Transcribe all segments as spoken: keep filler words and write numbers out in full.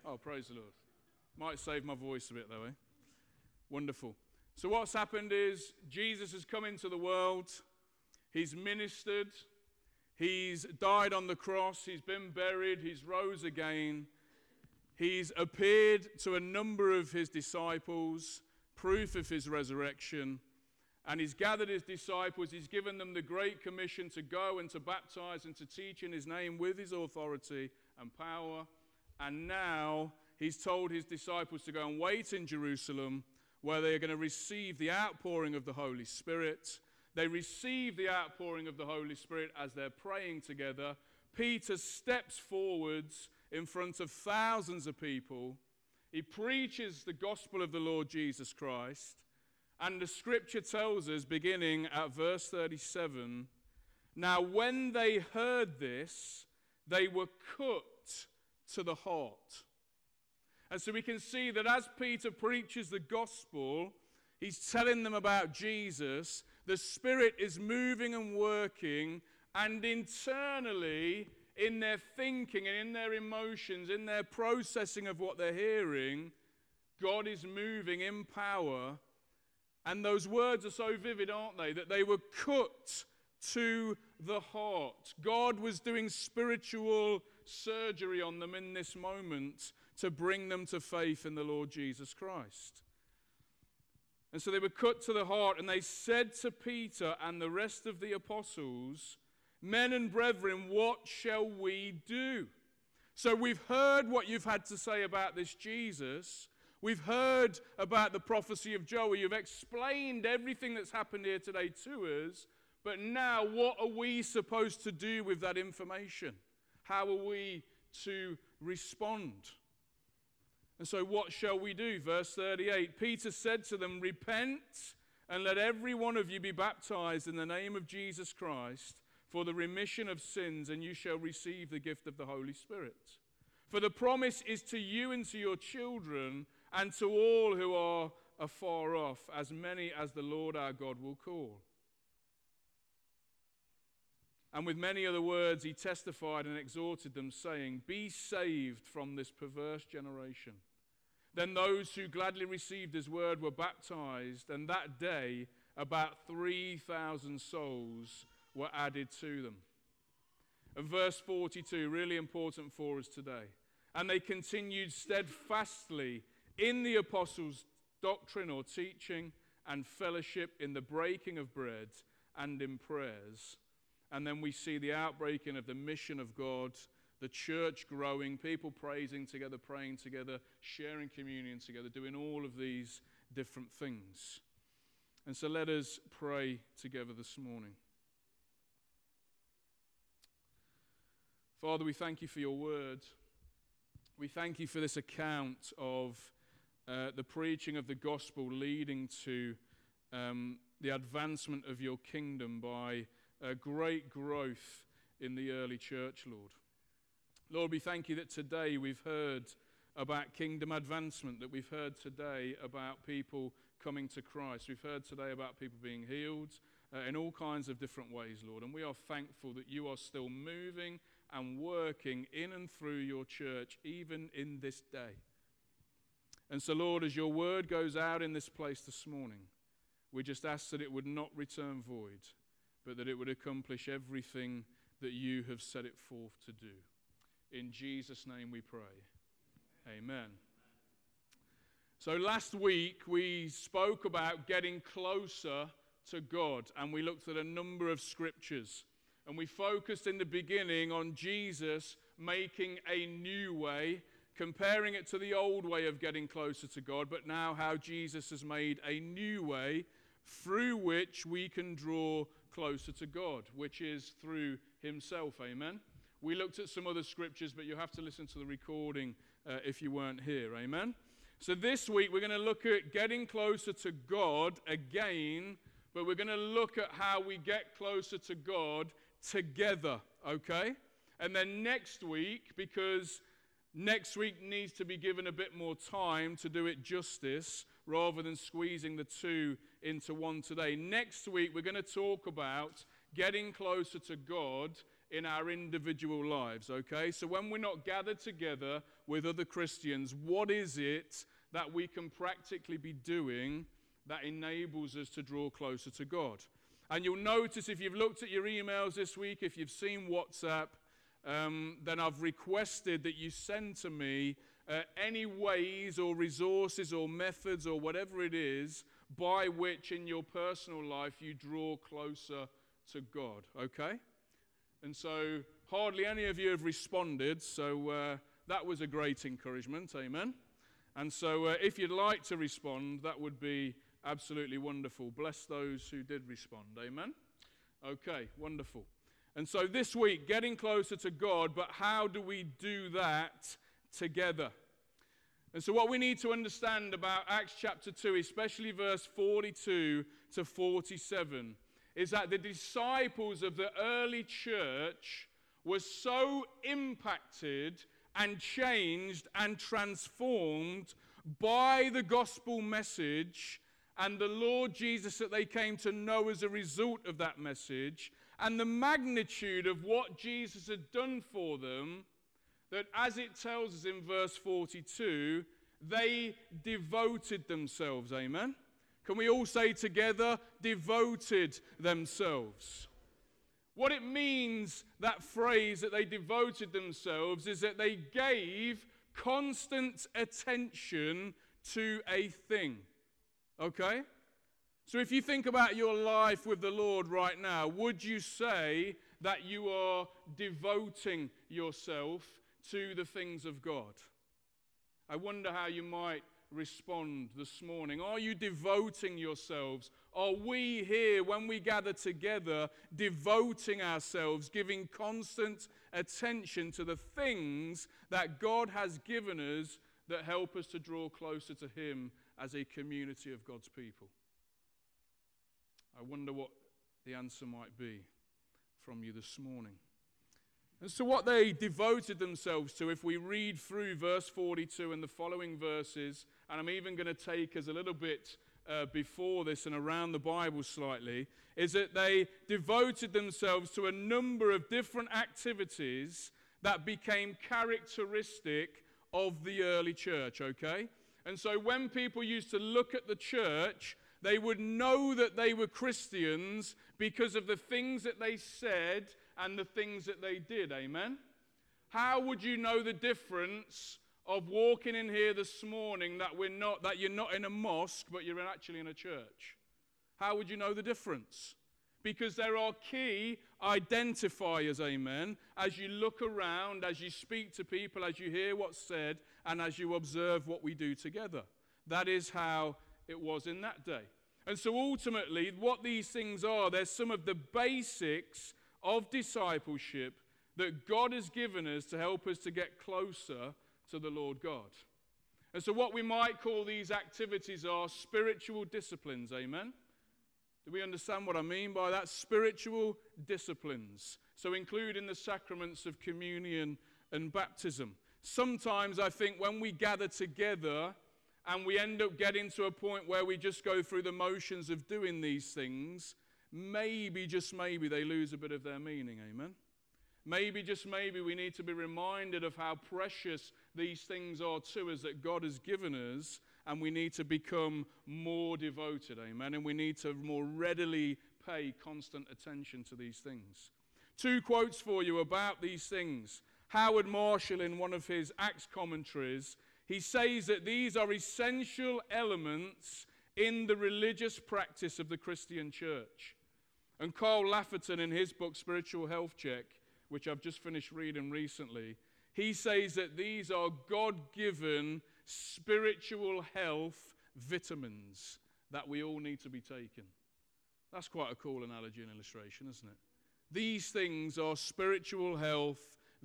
Oh, praise the Lord. Might save my voice a bit though, eh? Wonderful. So what's happened is Jesus has come into the world. He's ministered. He's died on the cross. He's been buried. He's rose again. He's appeared to a number of his disciples, proof of his resurrection. And he's gathered his disciples. He's given them the great commission to go and to baptize and to teach in his name with his authority and power. And now he's told his disciples to go and wait in Jerusalem, where they are going to receive the outpouring of the Holy Spirit. They receive the outpouring of the Holy Spirit as they're praying together. Peter steps forwards in front of thousands of people. He preaches the gospel of the Lord Jesus Christ. And the scripture tells us, beginning at verse thirty-seven, now when they heard this, they were cut to the heart. And so we can see that as Peter preaches the gospel, he's telling them about Jesus. The Spirit is moving and working, and internally, in their thinking and in their emotions, in their processing of what they're hearing, God is moving in power. And those words are so vivid, aren't they? That they were cut to the heart. God was doing spiritual surgery on them in this moment to bring them to faith in the Lord Jesus Christ. And so they were cut to the heart, and they said to Peter and the rest of the apostles, men and brethren, what shall we do? So we've heard what you've had to say about this Jesus. We've heard about the prophecy of Joel. You've explained everything that's happened here today to us. But now, what are we supposed to do with that information? How are we to respond? And so what shall we do? Verse thirty-eight, Peter said to them, repent and let every one of you be baptized in the name of Jesus Christ for the remission of sins, and you shall receive the gift of the Holy Spirit. For the promise is to you and to your children and to all who are afar off, as many as the Lord our God will call. And with many other words he testified and exhorted them, saying, be saved from this perverse generation. Then those who gladly received his word were baptized, and that day about three thousand souls were added to them. And verse forty-two, really important for us today. And they continued steadfastly in the apostles' doctrine or teaching and fellowship, in the breaking of bread and in prayers. And then we see the outbreaking of the mission of God, the church growing, people praising together, praying together, sharing communion together, doing all of these different things. And so let us pray together this morning. Father, we thank you for your word. We thank you for this account of uh, the preaching of the gospel leading to um, the advancement of your kingdom by uh, great growth in the early church, Lord. Lord, we thank you that today we've heard about kingdom advancement, that we've heard today about people coming to Christ. We've heard today about people being healed uh, in all kinds of different ways, Lord. And we are thankful that you are still moving and working in and through your church, even in this day. And so, Lord, as your word goes out in this place this morning, we just ask that it would not return void, but that it would accomplish everything that you have set it forth to do. In Jesus' name we pray. Amen. So last week we spoke about getting closer to God, and we looked at a number of scriptures. And we focused in the beginning on Jesus making a new way, comparing it to the old way of getting closer to God, but now how Jesus has made a new way through which we can draw closer to God, which is through himself. Amen. We looked at some other scriptures, but you'll have to listen to the recording uh, if you weren't here. Amen. So this week we're going to look at getting closer to God again, but we're going to look at how we get closer to God together, okay? And then next week, because next week needs to be given a bit more time to do it justice, rather than squeezing the two into one today. Next week, we're going to talk about getting closer to God in our individual lives, okay? So when we're not gathered together with other Christians, what is it that we can practically be doing that enables us to draw closer to God? And you'll notice if you've looked at your emails this week, if you've seen WhatsApp, um, then I've requested that you send to me uh, any ways or resources or methods or whatever it is by which in your personal life you draw closer to God, okay? And so hardly any of you have responded, so uh, that was a great encouragement, amen? And so uh, if you'd like to respond, that would be absolutely wonderful. Bless those who did respond, amen? Okay, wonderful. And so this week, getting closer to God, but how do we do that together? And so what we need to understand about Acts chapter two, especially verse forty-two to forty-seven, is that the disciples of the early church were so impacted and changed and transformed by the gospel message and the Lord Jesus that they came to know as a result of that message, and the magnitude of what Jesus had done for them, that as it tells us in verse forty-two, they devoted themselves, amen? Can we all say together, devoted themselves? What it means, that phrase, that they devoted themselves, is that they gave constant attention to a thing. Okay? So if you think about your life with the Lord right now, would you say that you are devoting yourself to the things of God? I wonder how you might respond this morning. Are you devoting yourselves? Are we here, when we gather together, devoting ourselves, giving constant attention to the things that God has given us that help us to draw closer to Him as a community of God's people? I wonder what the answer might be from you this morning. And so what they devoted themselves to, if we read through verse forty-two and the following verses, and I'm even going to take us a little bit uh, before this and around the Bible slightly, is that they devoted themselves to a number of different activities that became characteristic of the early church, okay? And so when people used to look at the church, they would know that they were Christians because of the things that they said and the things that they did, amen? How would you know the difference of walking in here this morning that we're not, that you're not in a mosque, but you're actually in a church? How would you know the difference? Because there are key identifiers, amen, as you look around, as you speak to people, as you hear what's said, and as you observe what we do together. That is how it was in that day. And so ultimately, what these things are, there's some of the basics of discipleship that God has given us to help us to get closer to the Lord God. And so what we might call these activities are spiritual disciplines, amen? Do we understand what I mean by that? Spiritual disciplines. So including the sacraments of communion and baptism. Sometimes I think when we gather together and we end up getting to a point where we just go through the motions of doing these things, maybe, just maybe, they lose a bit of their meaning, amen? Maybe, just maybe, we need to be reminded of how precious these things are to us that God has given us, and we need to become more devoted, amen? And we need to more readily pay constant attention to these things. Two quotes for you about these things. Howard Marshall, in one of his Acts commentaries, he says that these are essential elements in the religious practice of the Christian church. And Carl Lafferton, in his book Spiritual Health Check, which I've just finished reading recently, he says that these are God-given spiritual health vitamins that we all need to be taking. That's quite a cool analogy and illustration, isn't it? These things are spiritual health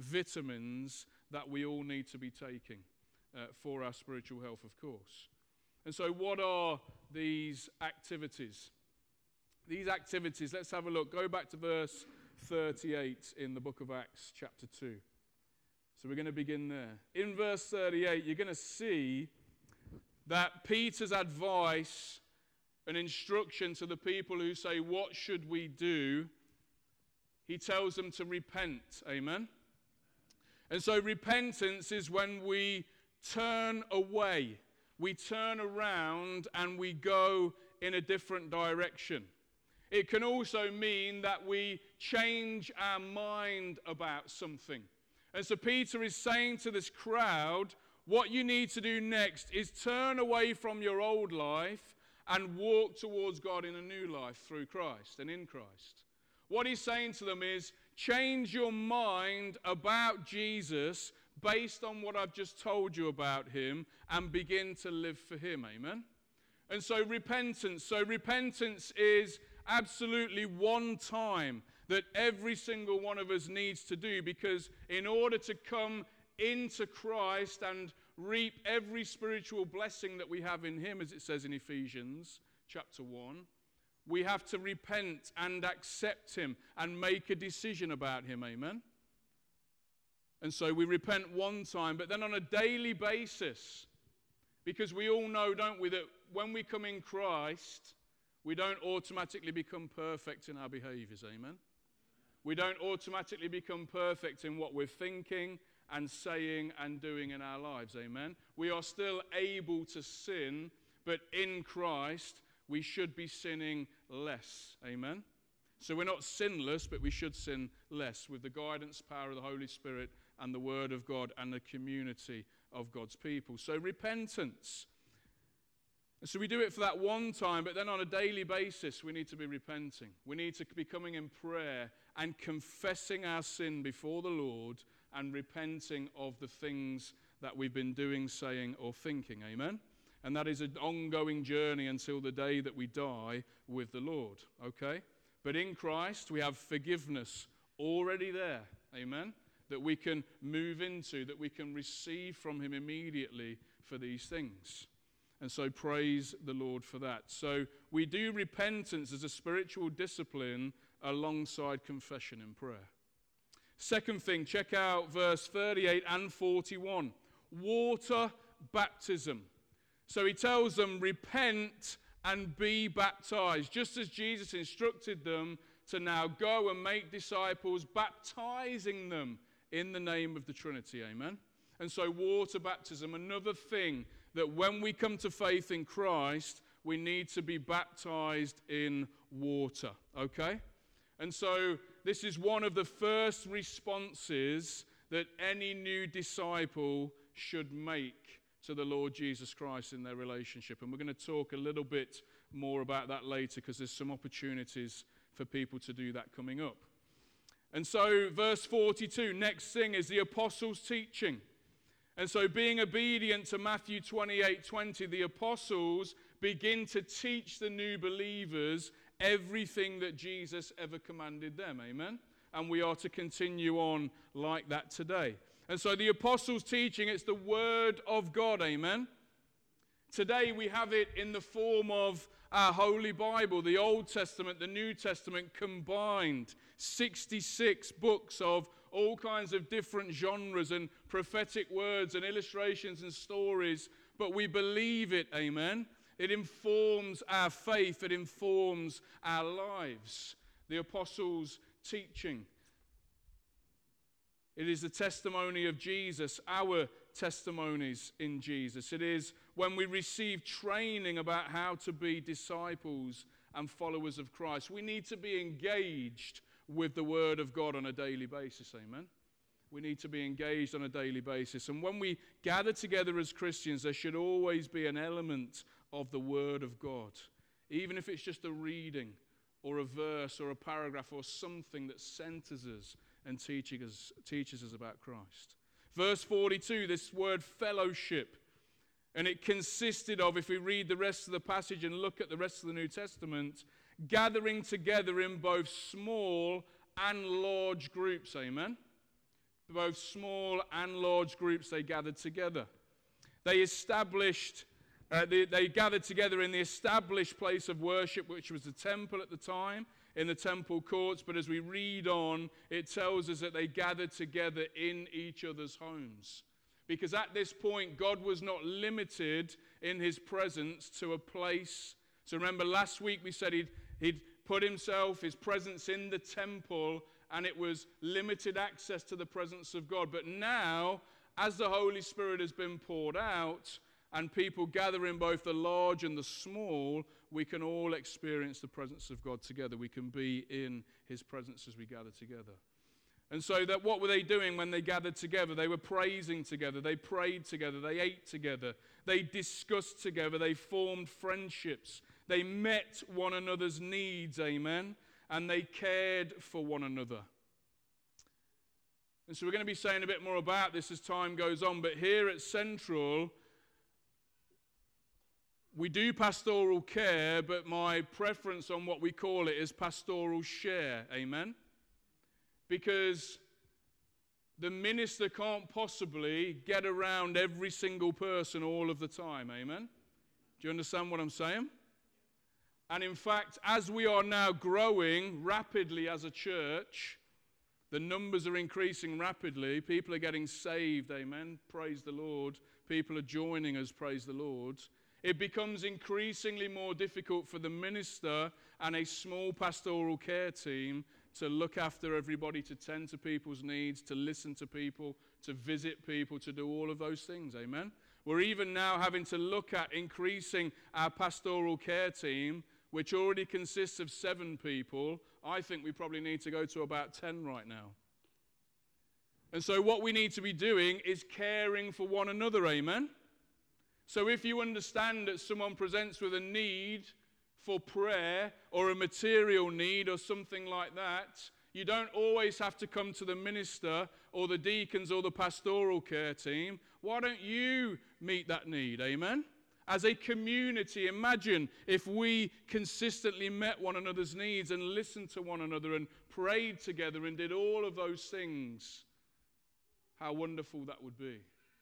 vitamins that we all need to be taking uh, for our spiritual health, of course. And so what are these activities? These activities, let's have a look. Go back to verse thirty-eight in the book of Acts, chapter two. So we're going to begin there. In verse thirty-eight, you're going to see that Peter's advice and instruction to the people who say, what should we do, he tells them to repent. Amen? And so repentance is when we turn away. We turn around and we go in a different direction. It can also mean that we change our mind about something. And so Peter is saying to this crowd, what you need to do next is turn away from your old life and walk towards God in a new life through Christ and in Christ. What he's saying to them is, change your mind about Jesus based on what I've just told you about him and begin to live for him. Amen? And so repentance. So repentance is absolutely one time that every single one of us needs to do, because in order to come into Christ and reap every spiritual blessing that we have in him, as it says in Ephesians chapter one, we have to repent and accept him and make a decision about him. Amen? And so we repent one time, but then on a daily basis, because we all know, don't we, that when we come in Christ, we don't automatically become perfect in our behaviors. Amen? We don't automatically become perfect in what we're thinking and saying and doing in our lives. Amen? We are still able to sin, but in Christ, we should be sinning less. Amen? So we're not sinless, but we should sin less with the guidance, power of the Holy Spirit and the Word of God and the community of God's people. So repentance. So we do it for that one time, but then on a daily basis, we need to be repenting. We need to be coming in prayer and confessing our sin before the Lord and repenting of the things that we've been doing, saying, or thinking. Amen? And that is an ongoing journey until the day that we die with the Lord. Okay? But in Christ, we have forgiveness already there. Amen? That we can move into, that we can receive from him immediately for these things. And so praise the Lord for that. So we do repentance as a spiritual discipline alongside confession and prayer. Second thing, check out verse thirty-eight and forty-one. Water baptism. So he tells them, repent and be baptized, just as Jesus instructed them to now go and make disciples, baptizing them in the name of the Trinity. Amen? And so water baptism, another thing that when we come to faith in Christ, we need to be baptized in water. Okay? And so this is one of the first responses that any new disciple should make to the Lord Jesus Christ in their relationship. And we're going to talk a little bit more about that later, because there's some opportunities for people to do that coming up. And so verse forty-two, next thing is the apostles' teaching. And so being obedient to Matthew twenty-eight twenty, the apostles begin to teach the new believers everything that Jesus ever commanded them. Amen? And we are to continue on like that today. And so the apostles' teaching, it's the word of God. Amen? Today we have it in the form of our Holy Bible, the Old Testament, the New Testament combined. sixty-six books of all kinds of different genres and prophetic words and illustrations and stories. But we believe it, amen? It informs our faith. It informs our lives. The apostles' teaching. It is the testimony of Jesus, our testimonies in Jesus. It is when we receive training about how to be disciples and followers of Christ. We need to be engaged with the Word of God on a daily basis, amen? We need to be engaged on a daily basis. And when we gather together as Christians, there should always be an element of the Word of God, even if it's just a reading or a verse or a paragraph or something that centers us and teaches us, teaches us about Christ. Verse forty-two, this word fellowship. And it consisted of, if we read the rest of the passage and look at the rest of the New Testament, gathering together in both small and large groups, amen? Both small and large groups, they gathered together. They established, uh, they, they gathered together in the established place of worship, which was the temple at the time, in the temple courts. But as we read on, it tells us that they gathered together in each other's homes. Because at this point, God was not limited in his presence to a place. So remember last week we said he'd, he'd put himself, his presence in the temple and it was limited access to the presence of God. But now, as the Holy Spirit has been poured out, and people gather in both the large and the small, we can all experience the presence of God together. We can be in his presence as we gather together. And so that what were they doing when they gathered together? They were praising together. They prayed together. They ate together. They discussed together. They formed friendships. They met one another's needs, amen? And they cared for one another. And so we're going to be saying a bit more about this as time goes on. But here at Central, we do pastoral care, but my preference on what we call it is pastoral share, amen? Because the minister can't possibly get around every single person all of the time, amen? Do you understand what I'm saying? And in fact, as we are now growing rapidly as a church, the numbers are increasing rapidly, people are getting saved, amen? Praise the Lord. People are joining us, praise the Lord. It becomes increasingly more difficult for the minister and a small pastoral care team to look after everybody, to tend to people's needs, to listen to people, to visit people, to do all of those things, amen? We're even now having to look at increasing our pastoral care team, which already consists of seven people. I think we probably need to go to about ten right now. And so what we need to be doing is caring for one another, amen? So if you understand that someone presents with a need for prayer or a material need or something like that, you don't always have to come to the minister or the deacons or the pastoral care team. Why don't you meet that need, amen? As a community, imagine if we consistently met one another's needs and listened to one another and prayed together and did all of those things. How wonderful that would be.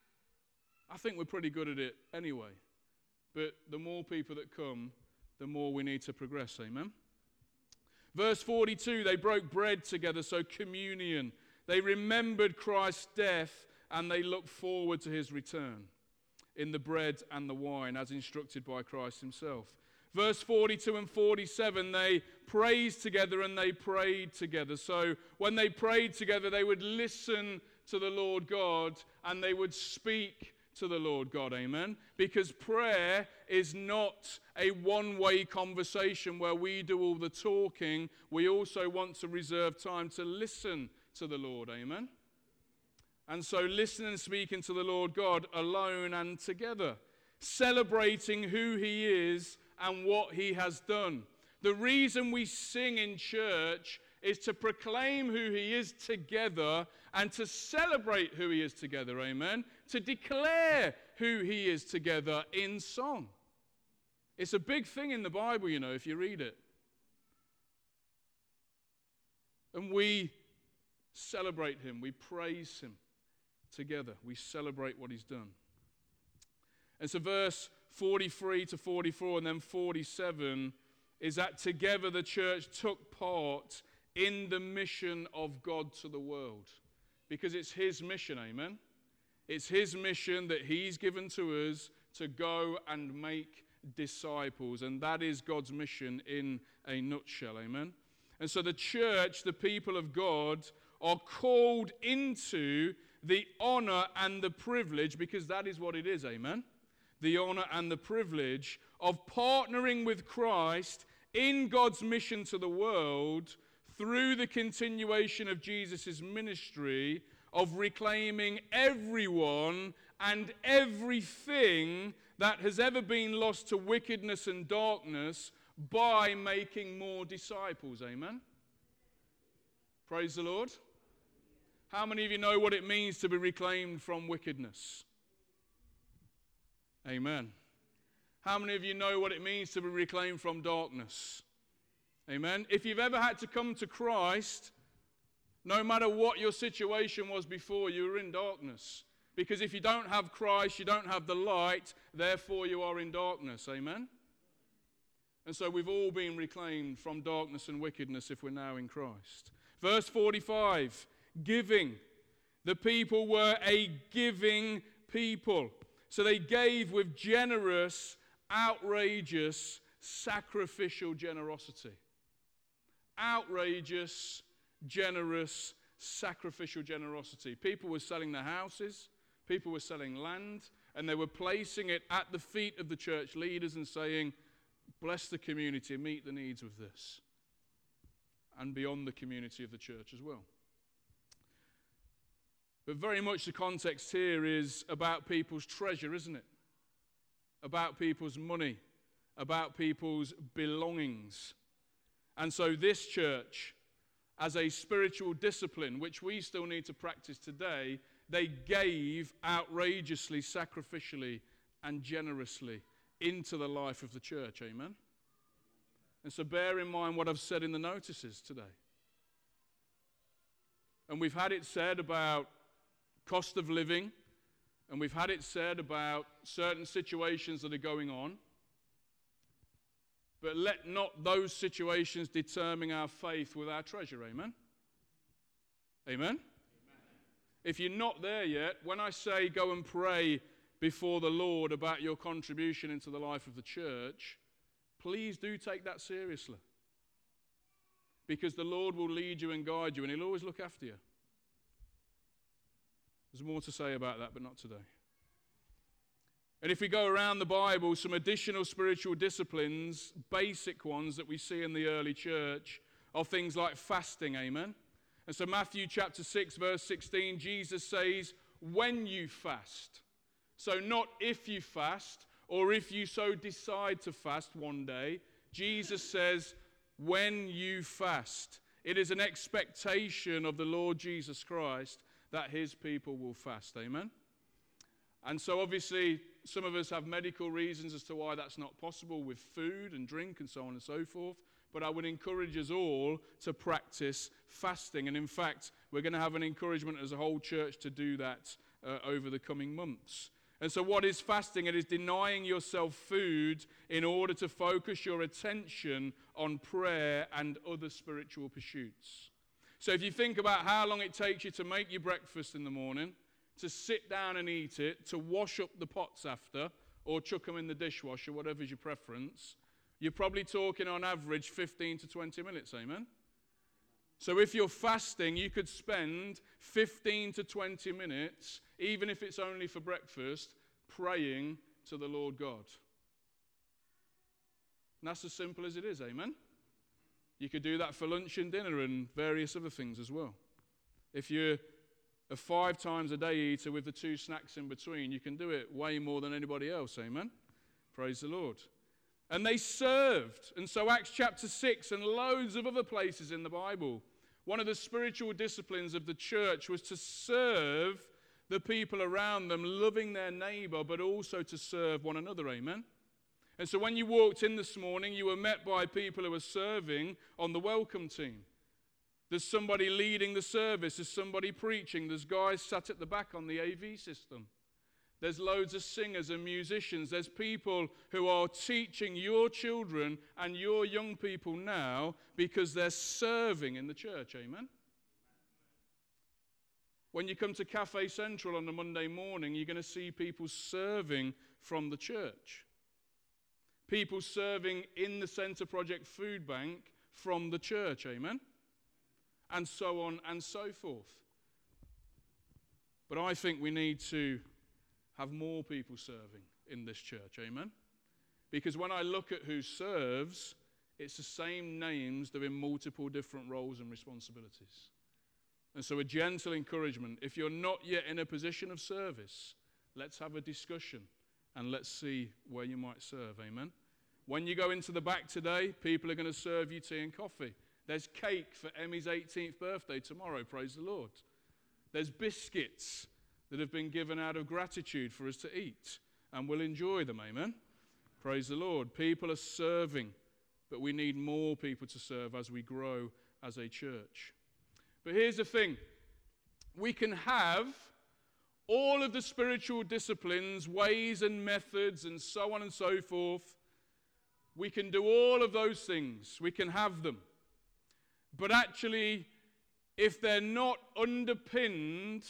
I think we're pretty good at it anyway. But the more people that come, the more we need to progress, amen? Verse forty-two, they broke bread together, so communion. They remembered Christ's death and they looked forward to his return in the bread and the wine as instructed by Christ himself. Verse forty-two and forty-seven, they praised together and they prayed together. So when they prayed together, they would listen to the Lord God and they would speak to the Lord God, amen? Because prayer is not a one-way conversation where we do all the talking. We also want to reserve time to listen to the Lord, amen? And so listen and speaking to the Lord God alone and together, celebrating who he is and what he has done. The reason we sing in church is to proclaim who he is together and to celebrate who he is together, amen? To declare who he is together in song. It's a big thing in the Bible, you know, if you read it. And we celebrate him, we praise him together. We celebrate what he's done. And so verse forty-three to forty-four and then forty-seven is that together the church took part in the mission of God to the world. Because it's his mission, amen? It's his mission that he's given to us to go and make disciples. And that is God's mission in a nutshell, amen? And so the church, the people of God, are called into the honor and the privilege, because that is what it is, amen? The honor and the privilege of partnering with Christ in God's mission to the world through the continuation of Jesus' ministry of reclaiming everyone and everything that has ever been lost to wickedness and darkness by making more disciples, amen? Praise the Lord. How many of you know what it means to be reclaimed from wickedness? Amen. How many of you know what it means to be reclaimed from darkness? Amen. If you've ever had to come to Christ, no matter what your situation was before, you were in darkness. Because if you don't have Christ, you don't have the light, therefore you are in darkness. Amen. And so we've all been reclaimed from darkness and wickedness if we're now in Christ. Verse forty-five, giving. The people were a giving people. So they gave with generous, outrageous, sacrificial generosity. Outrageous, generous, sacrificial generosity. People were selling their houses, people were selling land, and they were placing it at the feet of the church leaders and saying, bless the community, meet the needs with this. And beyond the community of the church as well. But very much the context here is about people's treasure, isn't it? About people's money, about people's belongings. And so this church, as a spiritual discipline, which we still need to practice today, they gave outrageously, sacrificially, and generously into the life of the church. Amen? And so bear in mind what I've said in the notices today. And we've had it said about cost of living, and we've had it said about certain situations that are going on. But let not those situations determine our faith with our treasure. Amen? Amen? Amen? If you're not there yet, when I say go and pray before the Lord about your contribution into the life of the church, please do take that seriously. Because the Lord will lead you and guide you, and He'll always look after you. There's more to say about that, but not today. And if we go around the Bible, some additional spiritual disciplines, basic ones that we see in the early church, are things like fasting, amen? And so Matthew chapter six, verse sixteen, Jesus says, when you fast. So not if you fast, or if you so decide to fast one day. Jesus says, when you fast. It is an expectation of the Lord Jesus Christ that His people will fast, amen? And so obviously, some of us have medical reasons as to why that's not possible with food and drink and so on and so forth. But I would encourage us all to practice fasting. And in fact, we're going to have an encouragement as a whole church to do that uh, over the coming months. And so what is fasting? It is denying yourself food in order to focus your attention on prayer and other spiritual pursuits. So if you think about how long it takes you to make your breakfast in the morning, to sit down and eat it, to wash up the pots after, or chuck them in the dishwasher, whatever's your preference, you're probably talking on average fifteen to twenty minutes, amen? So if you're fasting, you could spend fifteen to twenty minutes, even if it's only for breakfast, praying to the Lord God. And that's as simple as it is, amen? You could do that for lunch and dinner and various other things as well. If you're a five times a day eater with the two snacks in between, you can do it way more than anybody else, amen? Praise the Lord. And they served. And so Acts chapter six and loads of other places in the Bible, one of the spiritual disciplines of the church was to serve the people around them, loving their neighbor, but also to serve one another, amen? And so when you walked in this morning, you were met by people who were serving on the welcome team. There's somebody leading the service, there's somebody preaching, there's guys sat at the back on the A V system. There's loads of singers and musicians. There's people who are teaching your children and your young people now because they're serving in the church, amen? When you come to Cafe Central on a Monday morning, you're going to see people serving from the church. People serving in the Centre Project Food Bank from the church, amen? And so on and so forth. But I think we need to have more people serving in this church, amen? Because when I look at who serves, it's the same names doing multiple different roles and responsibilities. And so a gentle encouragement, if you're not yet in a position of service, let's have a discussion and let's see where you might serve, amen? When you go into the back today, people are going to serve you tea and coffee. There's cake for Emmy's eighteenth birthday tomorrow, praise the Lord. There's biscuits that have been given out of gratitude for us to eat, and we'll enjoy them, amen? Praise the Lord. People are serving, but we need more people to serve as we grow as a church. But here's the thing. We can have all of the spiritual disciplines, ways and methods, and so on and so forth. We can do all of those things. We can have them. But actually, if they're not underpinned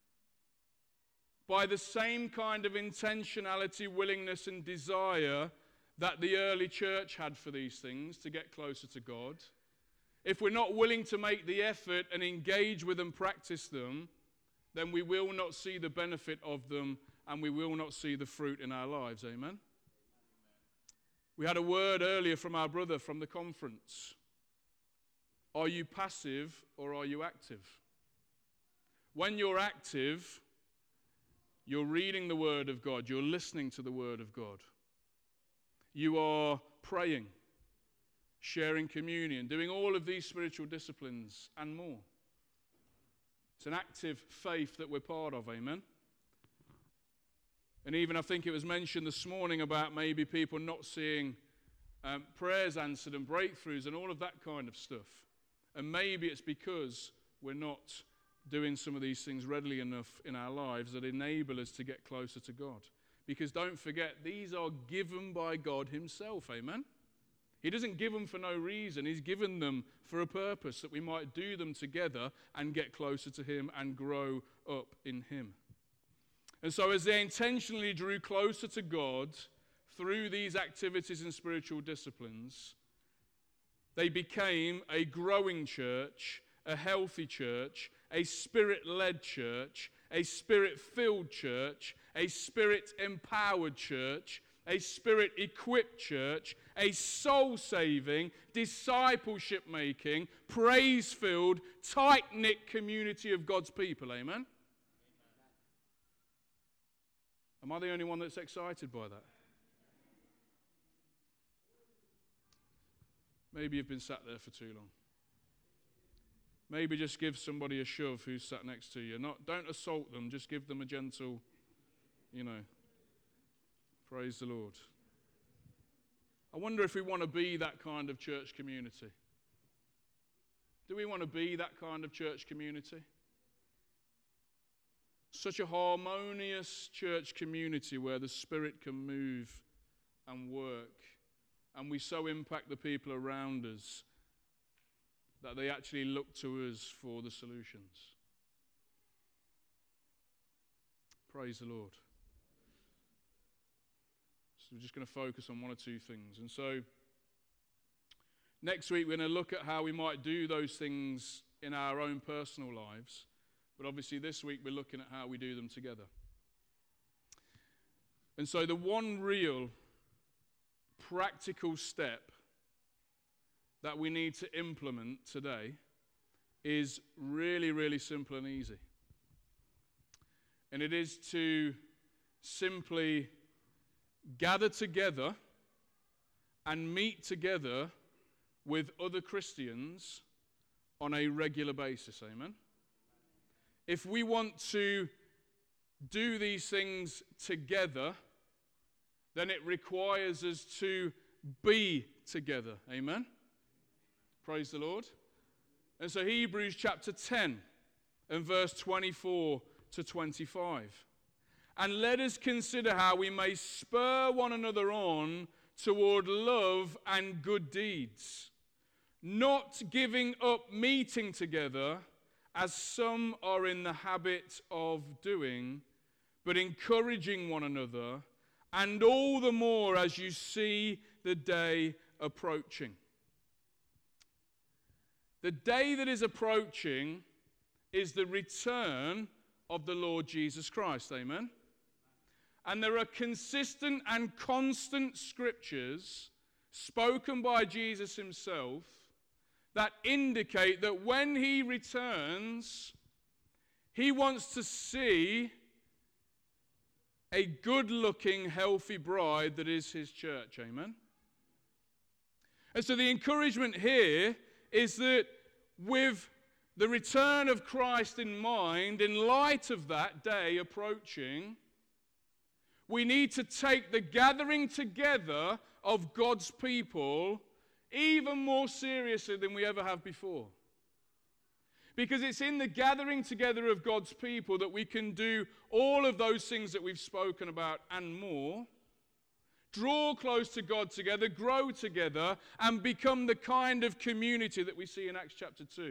by the same kind of intentionality, willingness, and desire that the early church had for these things to get closer to God, if we're not willing to make the effort and engage with and practice them, then we will not see the benefit of them and we will not see the fruit in our lives. Amen? We had a word earlier from our brother from the conference. Are you passive or are you active? When you're active, you're reading the Word of God. You're listening to the Word of God. You are praying, sharing communion, doing all of these spiritual disciplines and more. It's an active faith that we're part of, amen? And even I think it was mentioned this morning about maybe people not seeing um, prayers answered and breakthroughs and all of that kind of stuff. And maybe it's because we're not doing some of these things readily enough in our lives that enable us to get closer to God. Because don't forget, these are given by God himself, amen? He doesn't give them for no reason. He's given them for a purpose, that we might do them together and get closer to him and grow up in him. And so as they intentionally drew closer to God through these activities and spiritual disciplines, they became a growing church, a healthy church, a spirit-led church, a spirit-filled church, a spirit-empowered church, a spirit-equipped church, a soul-saving, discipleship-making, praise-filled, tight-knit community of God's people. Amen? Amen? Am I the only one that's excited by that? Maybe you've been sat there for too long. Maybe just give somebody a shove who's sat next to you. Not, don't assault them, just give them a gentle, you know, praise the Lord. I wonder if we want to be that kind of church community. Do we want to be that kind of church community? Such a harmonious church community where the Spirit can move and work, and we so impact the people around us that they actually look to us for the solutions. Praise the Lord. So we're just going to focus on one or two things. And so next week we're going to look at how we might do those things in our own personal lives. But obviously this week we're looking at how we do them together. And so the one real practical step that we need to implement today is really, really simple and easy. And it is to simply gather together and meet together with other Christians on a regular basis. Amen? If we want to do these things together, then it requires us to be together. Amen? Praise the Lord. And so Hebrews chapter ten and verse twenty-four to twenty-five. And let us consider how we may spur one another on toward love and good deeds, not giving up meeting together as some are in the habit of doing, but encouraging one another, and all the more as you see the day approaching. The day that is approaching is the return of the Lord Jesus Christ. Amen? And there are consistent and constant scriptures spoken by Jesus himself that indicate that when he returns, he wants to see a good-looking, healthy bride that is his church. Amen? And so the encouragement here is that with the return of Christ in mind, in light of that day approaching, we need to take the gathering together of God's people even more seriously than we ever have before. Because it's in the gathering together of God's people that we can do all of those things that we've spoken about and more. Draw close to God together, grow together, and become the kind of community that we see in Acts chapter two.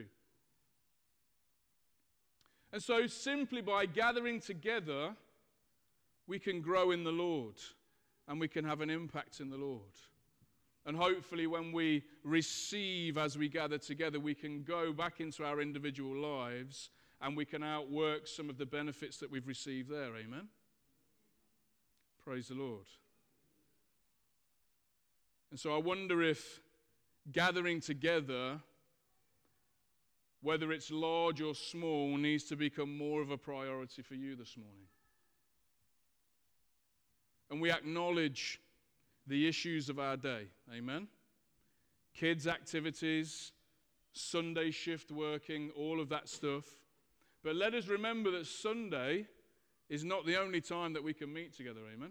And so simply by gathering together, we can grow in the Lord, and we can have an impact in the Lord. And hopefully when we receive as we gather together, we can go back into our individual lives and we can outwork some of the benefits that we've received there. Amen? Praise the Lord. And so I wonder if gathering together, whether it's large or small, needs to become more of a priority for you this morning. And we acknowledge the issues of our day. Amen? Kids' activities, Sunday shift working, all of that stuff. But let us remember that Sunday is not the only time that we can meet together. Amen?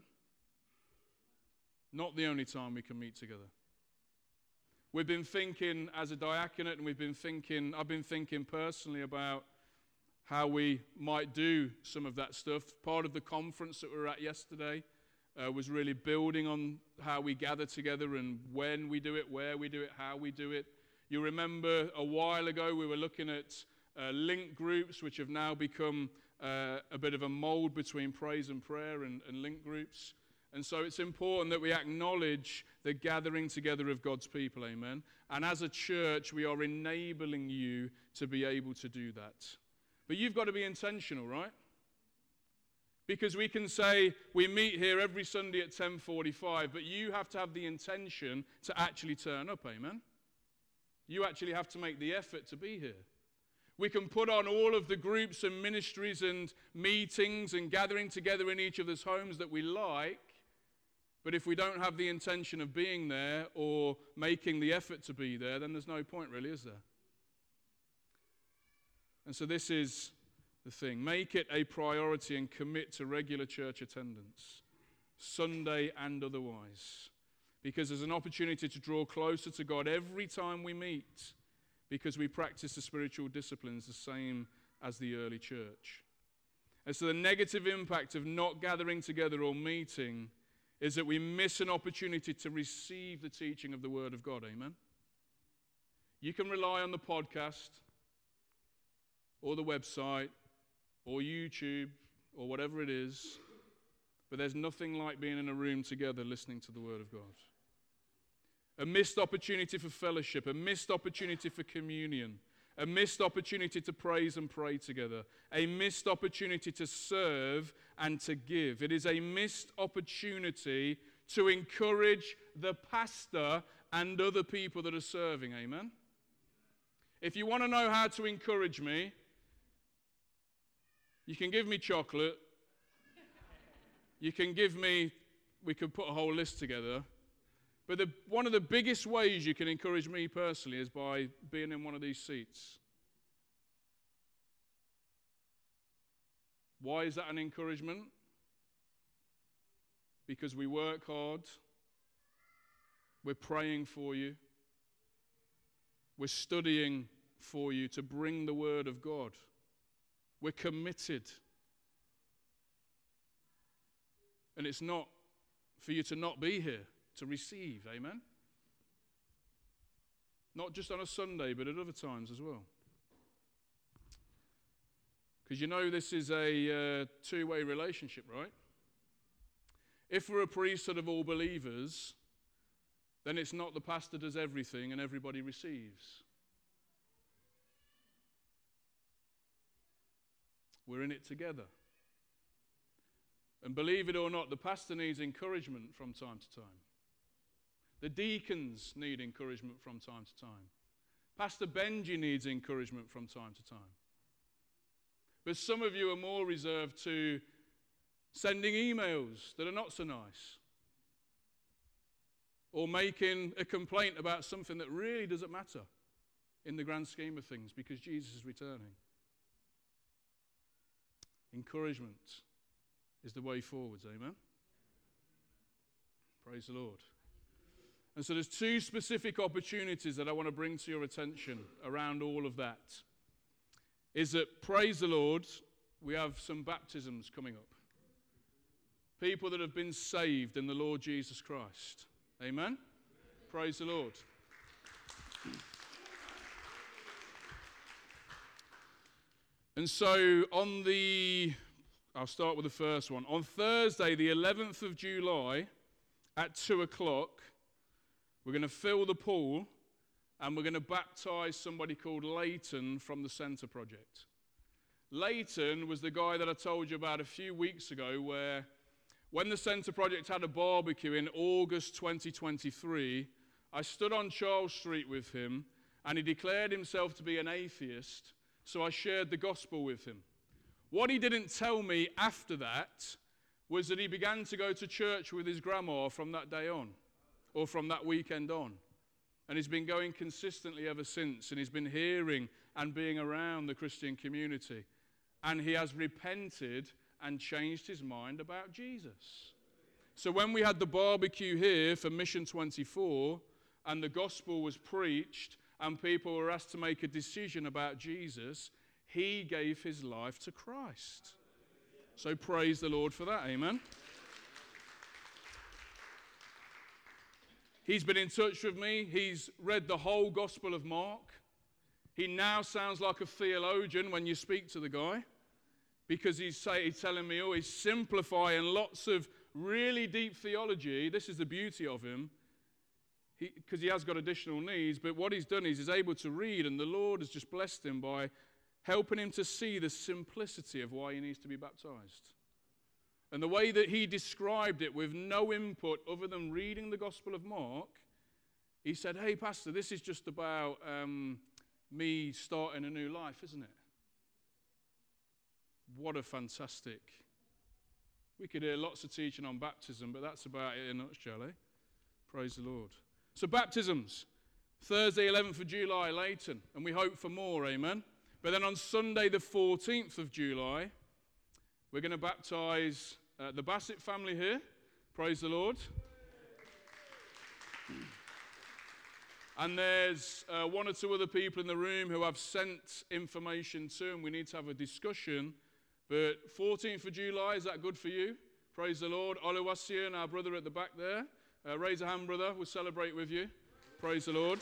Not the only time we can meet together. We've been thinking as a diaconate, and we've been thinking, I've been thinking personally about how we might do some of that stuff. Part of the conference that we were at yesterday Uh, was really building on how we gather together and when we do it, where we do it, how we do it. You remember a while ago we were looking at uh, link groups, which have now become uh, a bit of a mold between praise and prayer and, and link groups. And so it's important that we acknowledge the gathering together of God's people, amen. And as a church, we are enabling you to be able to do that. But you've got to be intentional, right? Because we can say we meet here every Sunday at ten forty-five, but you have to have the intention to actually turn up, amen? You actually have to make the effort to be here. We can put on all of the groups and ministries and meetings and gathering together in each other's homes that we like, but if we don't have the intention of being there or making the effort to be there, then there's no point really, is there? And so this is the thing. Make it a priority and commit to regular church attendance, Sunday and otherwise, because there's an opportunity to draw closer to God every time we meet, because we practice the spiritual disciplines the same as the early church. And so the negative impact of not gathering together or meeting is that we miss an opportunity to receive the teaching of the Word of God, amen? You can rely on the podcast or the website or YouTube, or whatever it is, but there's nothing like being in a room together listening to the Word of God. A missed opportunity for fellowship, a missed opportunity for communion, a missed opportunity to praise and pray together, a missed opportunity to serve and to give. It is a missed opportunity to encourage the pastor and other people that are serving, amen? If you want to know how to encourage me, you can give me chocolate. You can give me, we could put a whole list together. But the, one of the biggest ways you can encourage me personally is by being in one of these seats. Why is that an encouragement? Because we work hard. We're praying for you. We're studying for you to bring the Word of God. We're committed. And it's not for you to not be here, to receive, amen? Not just on a Sunday, but at other times as well. Because you know this is a uh, two-way relationship, right? If we're a priesthood of all believers, then it's not the pastor does everything and everybody receives. We're in it together. And believe it or not, the pastor needs encouragement from time to time. The deacons need encouragement from time to time. Pastor Benji needs encouragement from time to time. But some of you are more reserved to sending emails that are not so nice, or making a complaint about something that really doesn't matter in the grand scheme of things because Jesus is returning. Encouragement is the way forwards, amen? Praise the Lord. And so there's two specific opportunities that I want to bring to your attention around all of that. Is that, praise the Lord, we have some baptisms coming up. People that have been saved in the Lord Jesus Christ. Amen? Praise the Lord. And so on the, I'll start with the first one. On Thursday, the eleventh of July, at two o'clock, We're going to fill the pool, and we're going to baptize somebody called Leighton from the Centre Project. Leighton was the guy that I told you about a few weeks ago, where when the Centre Project had a barbecue in August twenty twenty-three, I stood on Charles Street with him, and he declared himself to be an atheist, so I shared the gospel with him. What he didn't tell me after that was that he began to go to church with his grandma from that day on, or from that weekend on. And he's been going consistently ever since, and he's been hearing and being around the Christian community. And he has repented and changed his mind about Jesus. So when we had the barbecue here for Mission twenty-four, and the gospel was preached, and people were asked to make a decision about Jesus, he gave his life to Christ. So praise the Lord for that, amen. He's been in touch with me. He's read the whole Gospel of Mark. He now sounds like a theologian when you speak to the guy, because he's, say, he's telling me, oh, he's simplifying lots of really deep theology. This is the beauty of him, because he, he has got additional needs. But what he's done is he's able to read, and the Lord has just blessed him by helping him to see the simplicity of why he needs to be baptized. And the way that he described it with no input other than reading the Gospel of Mark, he said, hey, Pastor, this is just about um, me starting a new life, isn't it? What a fantastic. We could hear lots of teaching on baptism, but that's about it in a nutshell, eh? Praise the Lord. So baptisms, Thursday, eleventh of July, Leighton, and we hope for more, amen? But then on Sunday, the fourteenth of July, we're going to baptize uh, the Bassett family here. Praise the Lord. And there's uh, one or two other people in the room who I've sent information to, and we need to have a discussion. But fourteenth of July, is that good for you? Praise the Lord. Oluwasian, our brother at the back there. Uh, raise a hand, brother. We'll celebrate with you. Praise the Lord.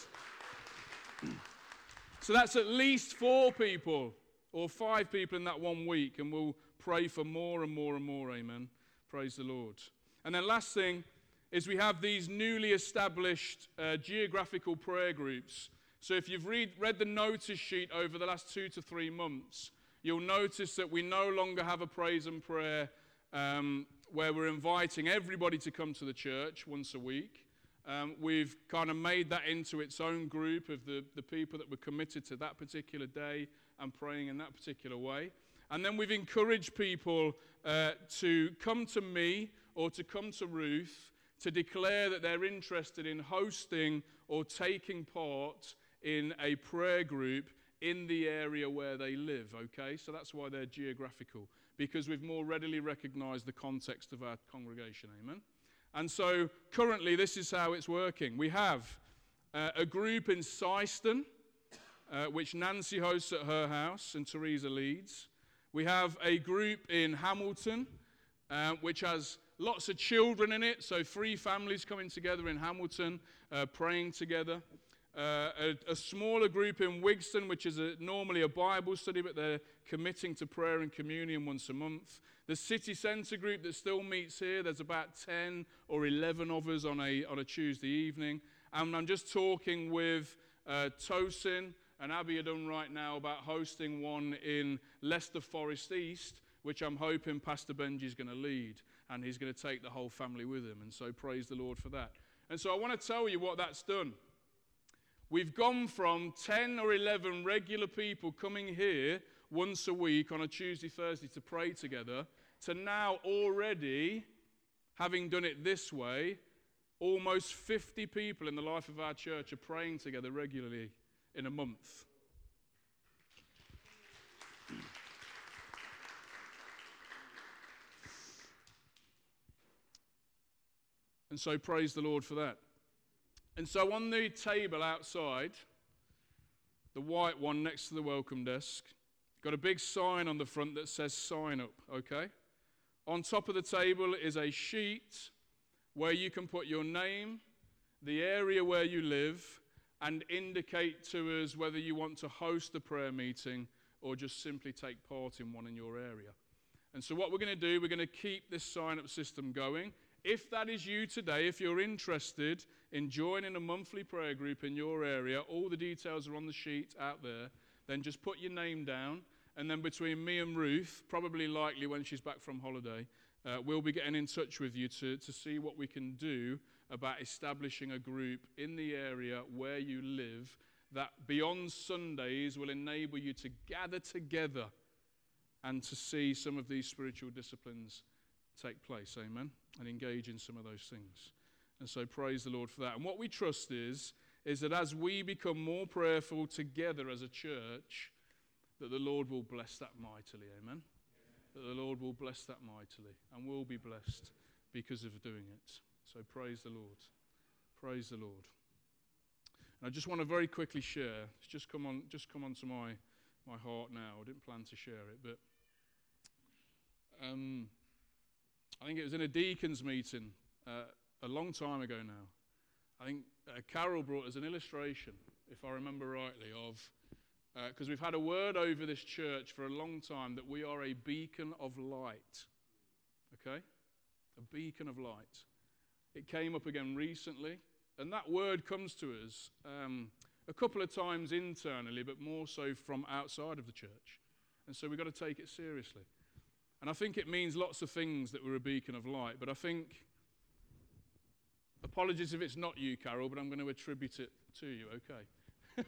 So that's at least four people or five people in that one week, and we'll pray for more and more and more, amen. Praise the Lord. And then last thing is we have these newly established uh, geographical prayer groups. So if you've read, read the notice sheet over the last two to three months, you'll notice that we no longer have a praise and prayer um, where we're inviting everybody to come to the church once a week. Um, we've kind of made that into its own group of the, the people that were committed to that particular day and praying in that particular way. And then we've encouraged people uh, to come to me or to come to Ruth to declare that they're interested in hosting or taking part in a prayer group in the area where they live, okay? So that's why they're geographical, because we've more readily recognized the context of our congregation, amen? And so currently this is how it's working. We have uh, a group in Syston, uh, which Nancy hosts at her house and Teresa leads. We have a group in Hamilton, uh, which has lots of children in it, so three families coming together in Hamilton, uh, praying together. Uh, a, a smaller group in Wigston, which is a, normally a Bible study, but they're committing to prayer and communion once a month. The city centre group that still meets here, there's about ten or eleven of us on a on a Tuesday evening. And I'm just talking with uh, Tosin and Abby are done right now about hosting one in Leicester Forest East, which I'm hoping Pastor Benji's going to lead. And he's going to take the whole family with him. And so praise the Lord for that. And so I want to tell you what that's done. We've gone from ten or eleven regular people coming here once a week on a Tuesday, Thursday to pray together, to now already, having done it this way, almost fifty people in the life of our church are praying together regularly in a month. And so praise the Lord for that. And so on the table outside, the white one next to the welcome desk, got a big sign on the front that says sign up, okay? On top of the table is a sheet where you can put your name, the area where you live, and indicate to us whether you want to host a prayer meeting or just simply take part in one in your area. And so what we're going to do, we're going to keep this sign-up system going. If that is you today, if you're interested in joining a monthly prayer group in your area, all the details are on the sheet out there, then just put your name down, and then between me and Ruth, probably likely when she's back from holiday, uh, we'll be getting in touch with you to, to see what we can do about establishing a group in the area where you live that beyond Sundays will enable you to gather together and to see some of these spiritual disciplines take place, amen, and engage in some of those things. And so praise the Lord for that. And what we trust is, is that as we become more prayerful together as a church, that the Lord will bless that mightily, amen? That the Lord will bless that mightily, and we'll be blessed because of doing it. So praise the Lord. Praise the Lord. And I just want to very quickly share, it's just come on, just come onto my, my heart now. I didn't plan to share it, but um, I think it was in a deacons meeting uh, a long time ago now. I think uh, Carol brought us an illustration, if I remember rightly, of, because uh, we've had a word over this church for a long time that we are a beacon of light. Okay? A beacon of light. It came up again recently, and that word comes to us um, a couple of times internally, but more so from outside of the church. And so we've got to take it seriously. And I think it means lots of things that we're a beacon of light, but I think, apologies if it's not you, Carol, but I'm going to attribute it to you, okay?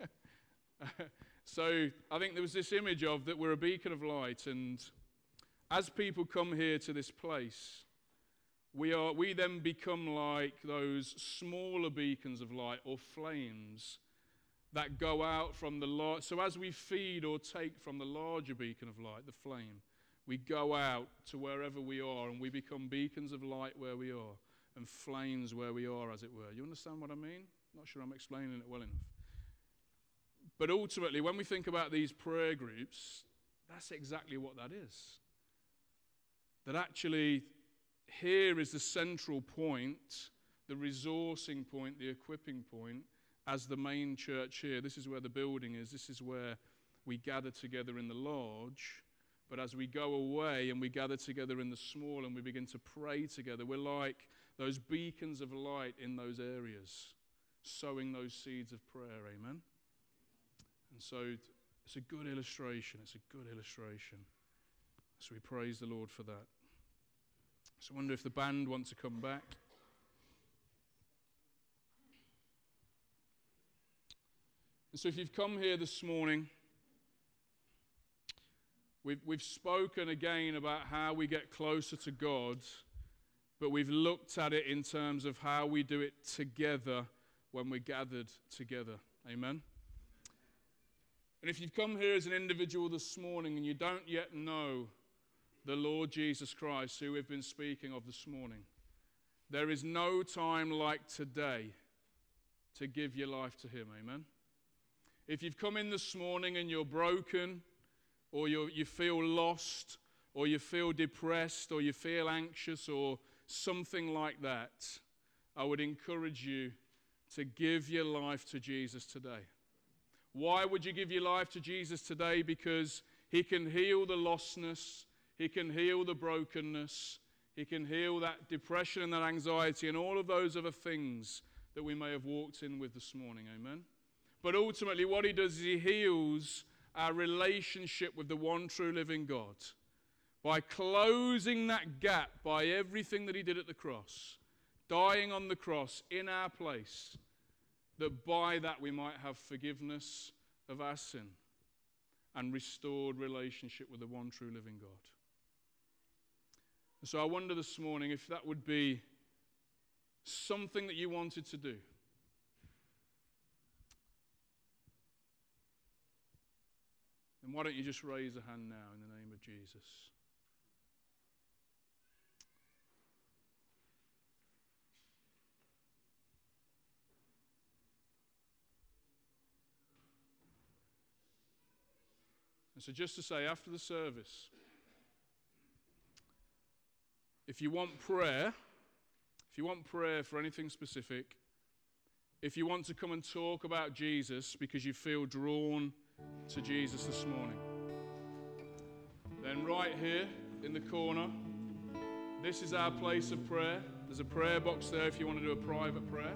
So I think there was this image of that we're a beacon of light, and as people come here to this place, we are we then become like those smaller beacons of light or flames that go out from the light. So as we feed or take from the larger beacon of light, the flame, we go out to wherever we are, and we become beacons of light where we are and flames where we are, as it were. You understand what I mean? Not sure I'm explaining it well enough. But ultimately, when we think about these prayer groups, that's exactly what that is. That actually, here is the central point, the resourcing point, the equipping point, as the main church here. This is where the building is. This is where we gather together in the lodge. But as we go away and we gather together in the small and we begin to pray together, we're like those beacons of light in those areas, sowing those seeds of prayer, amen? And so it's a good illustration. It's a good illustration. So we praise the Lord for that. So I wonder if the band want to come back. And so if you've come here this morning, we've, we've spoken again about how we get closer to God, but we've looked at it in terms of how we do it together when we're gathered together. Amen? And if you've come here as an individual this morning and you don't yet know the Lord Jesus Christ, who we've been speaking of this morning, there is no time like today to give your life to him, amen? If you've come in this morning and you're broken, or you you feel lost, or you feel depressed, or you feel anxious, or something like that, I would encourage you to give your life to Jesus today. Why would you give your life to Jesus today? Because he can heal the lostness, he can heal the brokenness, he can heal that depression and that anxiety and all of those other things that we may have walked in with this morning, amen? But ultimately what he does is he heals our relationship with the one true living God by closing that gap by everything that he did at the cross, dying on the cross in our place, that by that we might have forgiveness of our sin and restored relationship with the one true living God. And so I wonder this morning if that would be something that you wanted to do. Then why don't you just raise a hand now in the name of Jesus? And so just to say, after the service, if you want prayer, if you want prayer for anything specific, if you want to come and talk about Jesus because you feel drawn to Jesus this morning, then right here in the corner, This is our place of prayer. There's a prayer box there if you want to do a private prayer.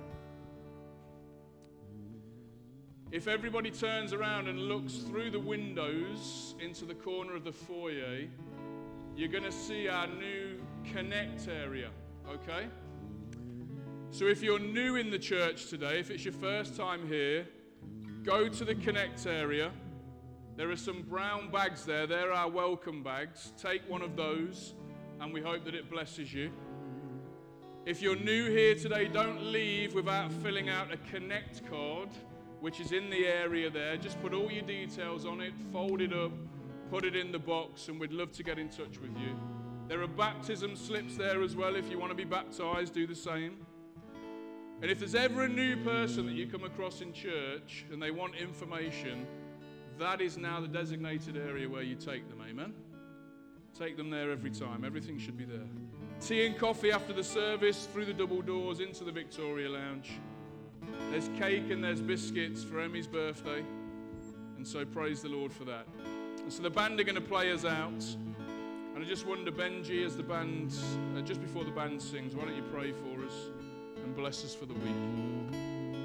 If everybody turns around and looks through the windows into the corner of the foyer, you're going to see our new Connect area, okay? So if you're new in the church today, if it's your first time here, go to the Connect area. There are some brown bags there. They're our welcome bags. Take one of those, and we hope that it blesses you. If you're new here today, don't leave without filling out a Connect card, which is in the area there. Just put all your details on it, fold it up, put it in the box, and we'd love to get in touch with you. There are baptism slips there as well. If you want to be baptized, do the same. And if there's ever a new person that you come across in church and they want information, that is now the designated area where you take them, amen? Take them there every time. Everything should be there. Tea and coffee after the service, through the double doors into the Victoria Lounge. There's cake and there's biscuits for Emmy's birthday. And so praise the Lord for that. And so the band are going to play us out. And I just wonder, Benji, as the band, uh, just before the band sings, why don't you pray for us and bless us for the week?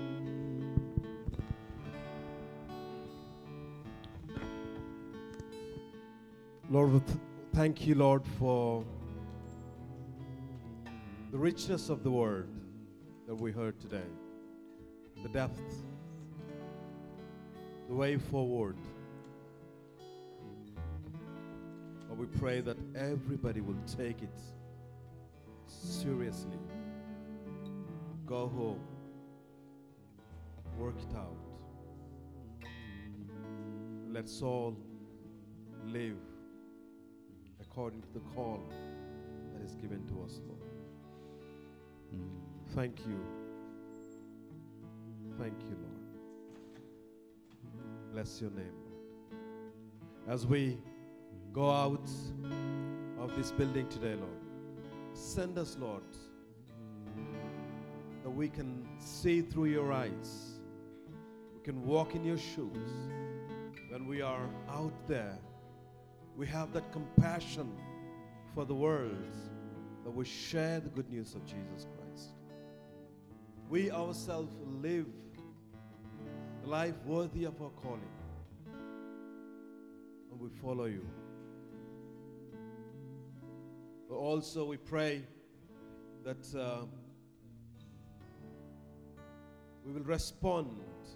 Lord, we th- thank you, Lord, for the richness of the word that we heard today, the depth, the way forward. Lord, we pray that everybody will take it seriously. Go home, work it out. Let's all live according to the call that is given to us, Lord. Mm. Thank you. Thank you, Lord. Bless your name, Lord. As we go out of this building today, Lord, send us, Lord, that we can see through your eyes. We can walk in your shoes. When we are out there, we have that compassion for the world, that we share the good news of Jesus Christ. We ourselves live a life worthy of our calling, and we follow you. But also we pray that uh, we will respond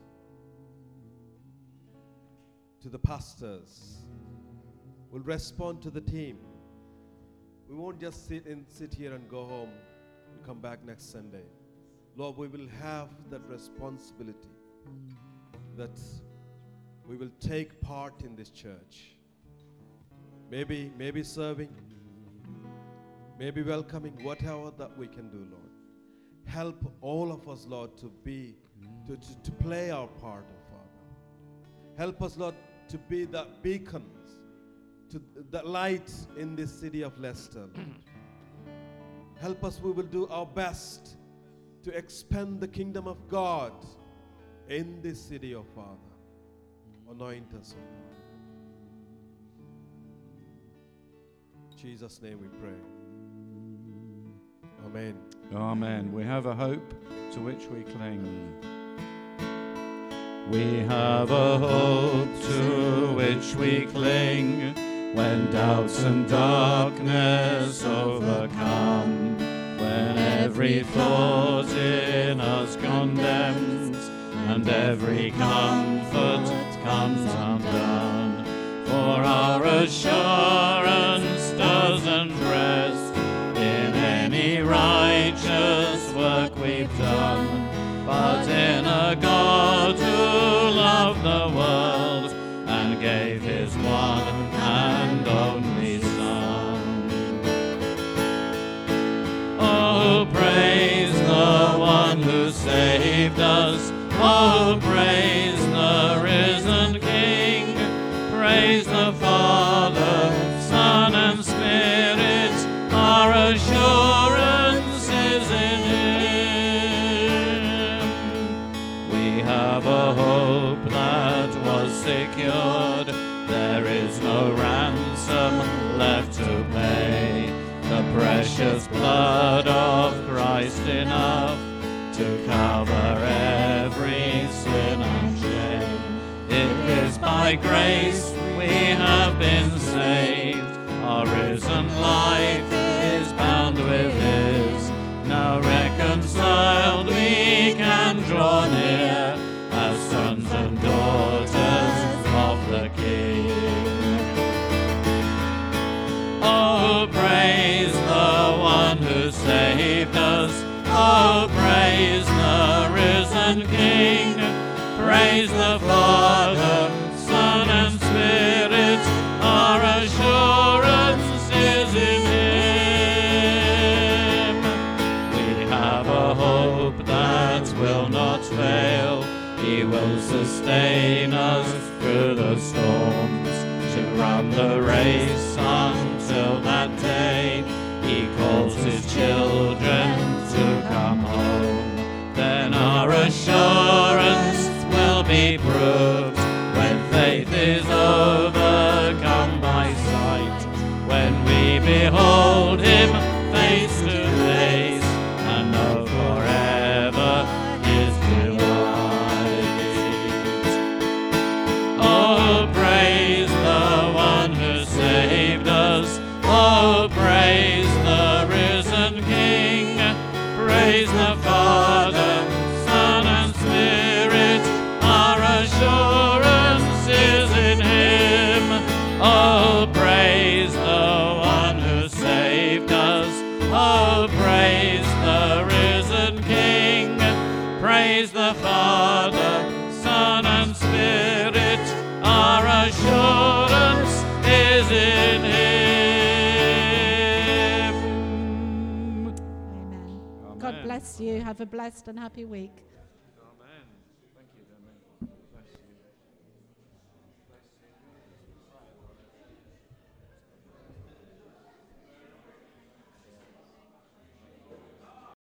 to the pastors. We'll respond to the team. We won't just sit and sit here and go home and come back next Sunday. Lord, we will have that responsibility that we will take part in this church. Maybe, maybe serving, maybe welcoming, whatever that we can do, Lord. Help all of us, Lord, to be, to, to, to play our part, oh Father. Help us, Lord, to be that beacon, to the light in this city of Leicester. Help us, we will do our best to expand the kingdom of God in this city, oh Father. Anoint us, oh Lord. In Jesus' name we pray. Amen. Amen. We have a hope to which we cling. We have a hope to which we cling when doubts and darkness overcome, when every thought in us condemns and every comfort comes undone. For our assurance doesn't rest in any righteous work we've done, but in a God who loved the world and gave his one and only Son. Oh, praise the one who saved us. Oh, praise the risen King. Praise the Father, Son, and Spirit. Our assurance is in him. We have a hope that was secured. There is no ransom left to pay. The precious precious blood of Christ enough to cover every sin and shame. It is by grace we have been saved. Our risen life is bound with His. Now reconciled we can draw near as sons and daughters of the King. Oh, praise the one who saved us. Oh, praise the risen King. Praise the Father, Son, and Spirit. Our assurance is in Him. We have a hope that will not fail. He will sustain us through the storms, to run the race until that day He calls His children to come home. Then our assurance will be proved when faith is overcome by sight, when we behold Him face to face and know forever His delight. Oh, praise the one who saved us. Oh, praise the risen King. Praise the Father, Son, and Spirit. Our assurance is in Him. Oh, praise the one who saved us. Oh, praise the risen King. Praise the Father, Son, and Spirit. Our assurance is in Him. Amen. God bless you. Have a blessed and happy week.